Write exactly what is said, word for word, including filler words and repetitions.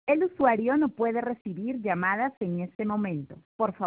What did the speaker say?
El usuario no puede recibir llamadas en este momento. Por favor,